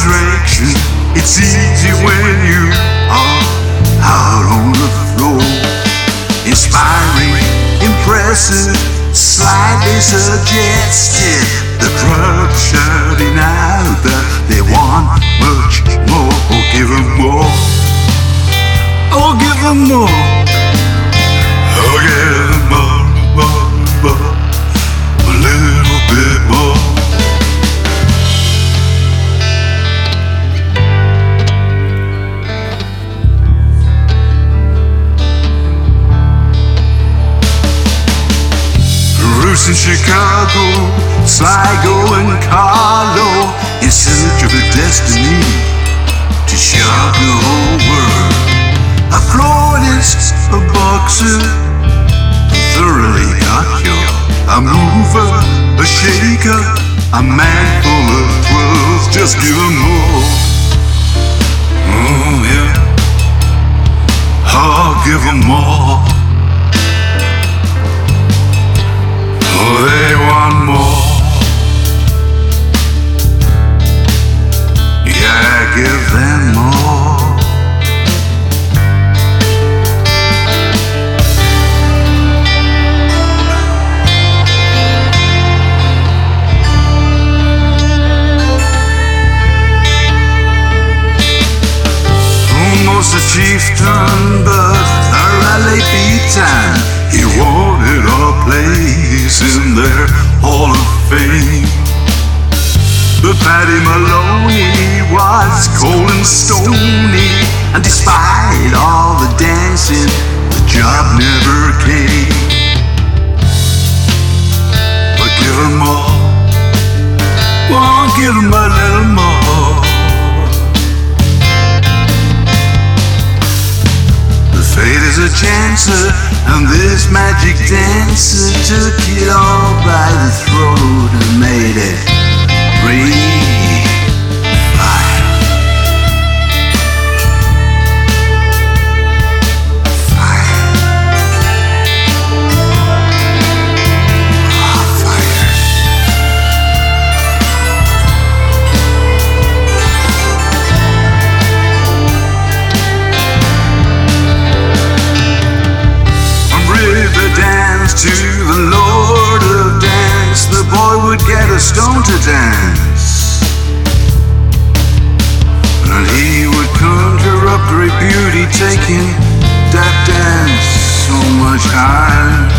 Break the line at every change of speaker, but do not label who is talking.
distraction. It's easy when you are out on the floor. Inspiring, impressive, slightly suggestive. The crowd shouting out that they want much more. Oh, give them more. Oh, give them more. Oh, give them more, more. A little bit more. Bruce in Chicago, Sligo and Carlo, in search of a destiny to shock the whole world. A florist, a boxer, thoroughly got you. A mover, a shaker, a man full of twirls. Just give them more. Oh yeah, I'll give them more. Oh, they want more. Yeah, give them more. Almost a chieftain, but a rally beat-time. He wanted a place in their Hall of Fame. But Paddy Maloney was cold and stony, and despite all the dancing, the job never came. But give him more. Won't give him a little more. Fate is a chancer, and this magic dancer took it all by the throat and made it breathe fire. Fire. Oh, fire. Dance to the Lord of Dance, the boy would get a stone to dance, and he would conjure up great beauty, taking that dance so much higher.